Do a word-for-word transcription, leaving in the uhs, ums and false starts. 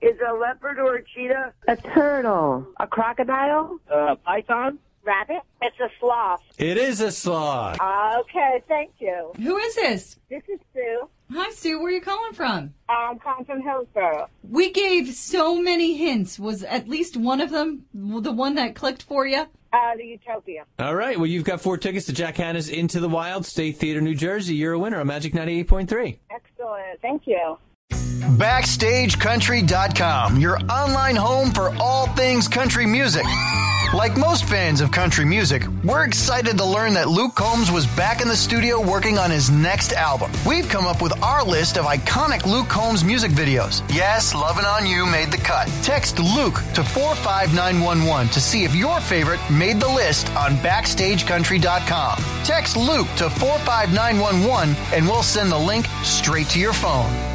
Is a leopard or a cheetah? A turtle. A crocodile? Uh, python? Rabbit? It's a sloth. It is a sloth. Okay, thank you. Who is this? This is Sue. Hi, Sue. Where are you calling from? I'm calling from Hillsborough. We gave so many hints. Was at least one of them the one that clicked for you? Uh, the Utopia. All right. Well, you've got four tickets to Jack Hanna's Into the Wild, State Theater, New Jersey. You're a winner on Magic ninety-eight point three. Excellent. Thank you. Backstage Country dot com, your online home for all things country music. Like most fans of country music, we're excited to learn that Luke Combs was back in the studio working on his next album. We've come up with our list of iconic Luke Combs music videos. Yes, Lovin' On You made the cut. Text Luke to four five nine one one to see if your favorite made the list on Backstage Country dot com. Text Luke to four five nine one one and we'll send the link straight to your phone.